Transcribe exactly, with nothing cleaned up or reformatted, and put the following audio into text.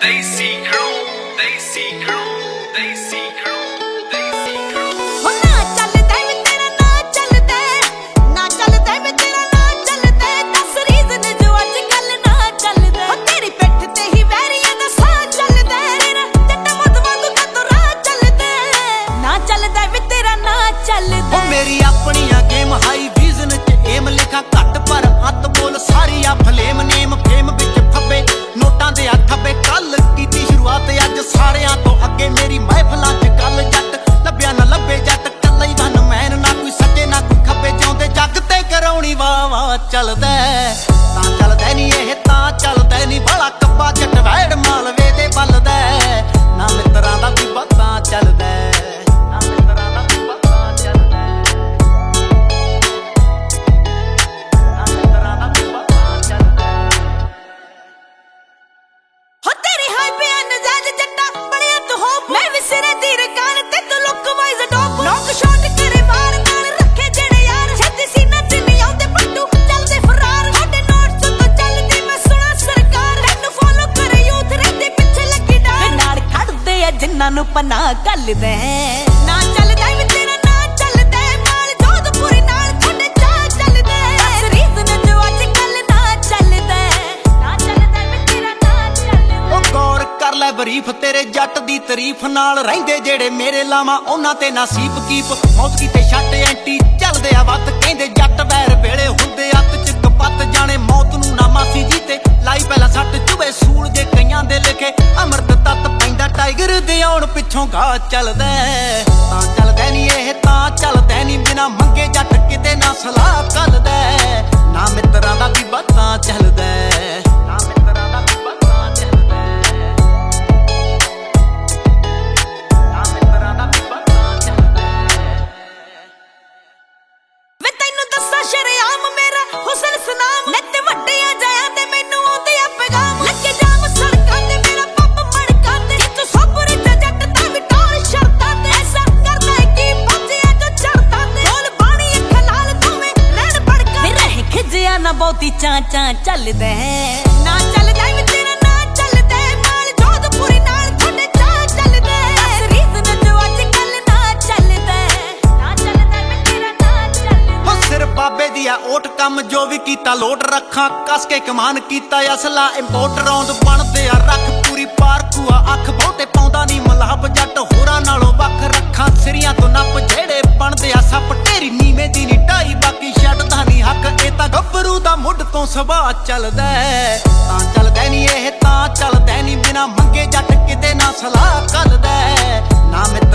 ਦੇਸੀ crew, ਦੇਸੀ crew, ਦੇਸੀ crew, ਦੇਸੀ crew। ਹੋ ਨਾ ਚੱਲਦਾ ਵੇ ਤੇਰਾ ਨਾ ਚੱਲਦਾ, ਨਾ ਚੱਲਦਾ ਵੇ ਤੇਰਾ ਨਾ ਚੱਲਦਾ। ਦਸ ਰੀਜ਼ਨ ਜੋ ਅੱਜ ਕੱਲ ਨਾ ਚੱਲਦਾ। ਹੋ ਤੇਰੀ ਪਿੱਠ ਤੇ ਹੀ ਵੈਰੀਆਂ ਦਾ ਸਾਹ ਚੱਲਦਾ। ਤੇਰਾ ਜੱਟਾ ਮਤ ਵਾਂਗੂ ਕਦੋਂ ਰਾਹ ਚੱਲਦਾ। ਨਾ ਚੱਲਦਾ ਵੇ ਤੇਰਾ ਨਾ ਚੱਲਦਾ। ਉਹ ਮੇਰੀ ਆਪਣੀਆਂ ਗੇਮ ਹਾਈ ਵਿਜ਼ਨ ਚ ਏਮ ਲਿਖਾਂ ਘੱਟ ਪਰ ਹੱਥ ਬੋਲ ਸਾਰੀ ਆ ਫਲੇਮ ਨੇਮ ਫੇਮ ਵਿੱਚ ਫੱਬੇ ਨੋਟਾਂ ਦੇ ਹੱਥ ਫੱਬੇ। ਕੱਲ ਕੀਤੀ ਸ਼ੁਰੂਆਤ ਅੱਜ ਸਾਰਿਆਂ ਤੋਂ ਅੱਗੇ ਮੇਰੀ ਮਹਿਫਲਾਂ ਚ ਗੱਲ ਜੱਟ ਲੱਭਿਆ ਨਾ ਲੱਭੇ ਜੱਟ ਕੱਲਾ ਹੀ ਵਨ ਮੈਨ ਨਾ ਕੋਈ ਸੱਜੇ ਨਾ ਕੋਈ ਖੱਬੇ ਜਿਉਂਦੇ ਜੱਗ ਤੇ ਕਰਾਉਣੀ ਵਾਹ ਵਾਹ ਚੱਲਦਾ ਤਾਂ ਚੱਲਦਾ ਨੀ ਇਹ ਤਾਂ ਚੱਲਦਾ ਨੀ ਬੜਾ ਕੱਬਾ ਜੱਟ ਵੈੜ ਮਾਲਵੇ ਦੇ ਬਲਦਾ ਨਾ ਮਿੱਤਰਾਂ ਦਾ ਵੀ ਬਾਤਾਂ ਚੱਲਦਾ ਨਾ ਮਿੱਤਰਾਂ ਦਾ ਵੀ ਬਾਤਾਂ ਚੱਲਦਾ ਨਾ ਮਿੱਤਰਾਂ ਦਾ ਵੀ ਬਾਤਾਂ ਚੱਲਦਾ। ਹੋ ਤੇਰੀ ਹਾਈ ਬਿਆਨ ਨਜ਼ਾਜ ਜੱਟਾ ਬੜਿਆ ਤੂੰ ਹੋ ਮੈਂ ਵੀ ਸਿਰੇ ਦੀ ਰਕਾਨ ਤੇ ਤੂੰ lookwise top notch shot ਕਰੇ ਮਾਰ ਨਾਲ ਰੱਖੇ ਜਿਹੜੇ ਯਾਰ ਛੇਤੀ ਸੀਨਾ ਚ ਨਹੀਂ ਆਉਂਦੇ ਪੱਟੂ ਚੱਲਦੇ ਫਰਾਰ ਸਾਡੇ ਨੋਟਸ ਤੋਂ ਚੱਲਦੀ ਮੈਂ ਸੁਣਾ ਸਰਕਾਰ ਤੈਨੂੰ ਫੋਲੋ ਕਰੇ ਯੂਥ ਰਹਿੰਦੇ ਪਿੱਛੇ ਲੱਗੀ ਡਾਰ ਨਾਲ ਖੜਦੇ ਆ ਜਿਨ੍ਹਾਂ ਨੂੰ ਪਨਾਹ ਕੱਲਦੇ ਨਾ ਚੱਲਦਾ ਵੀ ਤੇਰਾ ਨਾ ਚੱਲਦਾ ਮਾਲ ਜੋਧਪੁਰੀ ਨਾਲ ਤੁਹਾਡੇ ਚਾਹ ਚੱਲਦਾ ਦਸ ਰੀਜ਼ਨ ਜੋ ਅੱਜ ਕੱਲ ਨਾ ਚੱਲਦਾ ਨਾ ਚੱਲਦਾ ਵੀ ਤੇਰਾ ਨਾ ਚੱਲਦਾ। ਉਹ ਗੌਰ ਕਰ ਲੈ ਬਰੀਫ ਤੇਰੇ ਜੱਟ ਦੀ ਤਾਰੀਫ ਨਾਲ ਰਹਿੰਦੇ ਜਿਹੜੇ ਮੇਰੇ ਲਾਵਾਂ ਉਹਨਾਂ ਤੇ ਨਸੀਬ ਕੀਪ ਮੌਤ ਕੀਤੇ ਛੱਟ ਐਂਟੀ ਚੱਲਦੇ ਆ ਵੱਤ ਕਹਿੰਦੇ ਜੱਟ ਵੈਰ ਵੇਲੇ ਹੁੰਦੇ ਅੱਤ ਚ ਕਪੱਤ ਜਾਣੇ ਮੌਤ ਨੂੰ ਨਾ ਮਾਸੀ ਜੀ ਤੇ ਲਾਈ ਪਹਿਲਾਂ ਸੱਟ ਚੁਵੇ ਸੂਲ ਜੇ ਕਈਆਂ ਦੇ ਲਿਖੇ ਅਮਰਤ ਤੱਤ ਪੈਂਦਾ ਟਾਈਗਰ ਦੇ ਆਉਣ ਪਿੱਛੋਂ ਗਾ ਚੱਲਦਾ ਤਾਂ ਚੱਲਦਾ ਨੀ ਇਹ ਤਾਂ ਚੱਲਦਾ ਨੀ ਬਿਨਾ ਮੰਗੇ ਜੱਟ ਕਿਤੇ ਨਾ ਸਲਾਹ ਕੱਲਦਾ ਨਾ ਮਿੱਤਰਾਂ ਦਾ ਵੀ ਬਾਤਾਂ ਚੱਲਦਾ ਨਾ ਮਿੱਤਰਾਂ ਦਾ ਵੀ ਬਾਤਾਂ ਚੱਲਦਾ ਨਾ ਮਿੱਤਰਾਂ ਦਾ ਵੀ ਬਾਤਾਂ ਚੱਲਦਾ। ਵੇ ਤੈਨੂੰ ਦੱਸਾਂ ਸ਼ਰੇਆਮ ਮੇਰਾ ਹੁਸਨ ਸਨਾਮ ਨਿੱਤ ਵੱਡਿਆਂ ਜਾਇਆ ਤੇ ਮੈਨੂੰ ਆਉਂਦੇ ਆ ਪੈਗਾਮ ਲੱਗੇ ਜਾਮ ਸੜਕਾਂ ਤੇ ਮੇਰਾ ਪੱਪ ਮੜਕਾਂ ਤੇ ਜਿੱਥੋਂ ਸੋਪਰ ਚ ਜੱਟ ਤਾਂ ਵੀ ਟੋਰ ਸ਼ਰਤਾਂ ਤੇ ਐਸਾ ਕਰਦਾ ਕੀ ਪਹੁੰਚਿਆ ਜੋ ਚੜ੍ਹਤਾਂ ਤੇ ਬੋਲ ਬਾਣੀ ਅੱਖਾਂ ਲਾਲ ਦੋਵੇਂ ਰਹਿਣ ਬੜਕਾਂ ਵੇ ਰਹਿ ਖਿਜਿਆ ਨਾ ਬਹੁਤੀ ਚਾਂ ਚਾਂ ਚੱਲਦਾ ਨਾ ਚੱਲਦਾ ਵੀ ਤੇਰਾ ਨਾ ਚੱਲਦਾ ਮਾਲ ਜੋਧਪੁਰੀ ਨਾਲ ਤੁਹਾਡੇ ਚਾਹ ਚੱਲਦਾ ਦਸ ਰੀਜ਼ਨ ਜੋ ਅੱਜ ਕੱਲ ਨਾ ਚੱਲਦਾ ਨਾ ਚੱਲਦਾ ਵੀ ਤੇਰਾ ਨਾ ਚੱਲਦਾ। ਉਹ ਸਿਰ ਬਾਬੇ ਦੀ ਆ ਓਟ ਕੰਮ ਜੋ ਵੀ ਕੀਤਾ ਲੋਟ ਰੱਖਾਂ ਕਸ ਕੇ ਕਮਾਨ ਕੀਤਾ ਅਸਲਾ ਇੰਪੋਰਟ ਰੌਂਦ ਬਣਦੇ ਆ ਰੱਖ ਪੂਰੀ ਪਾਰਕੂ ਆ ਅੱਖ ਬਹੁਤੇ ਪਾਉਂਦਾ ਨਹੀਂ ਮਲਾਪ ਜੱਟ ਹੋਰਾਂ ਨਾਲੋਂ ਵੱਖ ਰੱਖਾਂ ਸਿਰੀਆਂ ਤੋਂ ਨੱਪ ਜਿਹੜੇ ਬਣਦੇ ਆ ਸੱਪ ਢੇਰੀ ਨੀਵੇਂ ਦੀ ਨੀ ਢਾਈ ਬਾਕੀ ਛੱਡਦਾ ਨਹੀਂ ਹੱਕ ਇਹ ਤਾਂ ਗੱਭਰੂ ਦਾ ਮੁੱਢ ਤੋਂ ਸੁਭਾਅ ਚੱਲਦਾ ਤਾਂ ਚੱਲਦਾ ਨੀ ਇਹ ਤਾਂ ਚੱਲਦਾ ਨੀ ਬਿਨਾ ਮੰਗੇ ਜੱਟ ਕਿਤੇ ਨਾ ਸਲਾਹ ਕੱਲਦਾ ਨਾ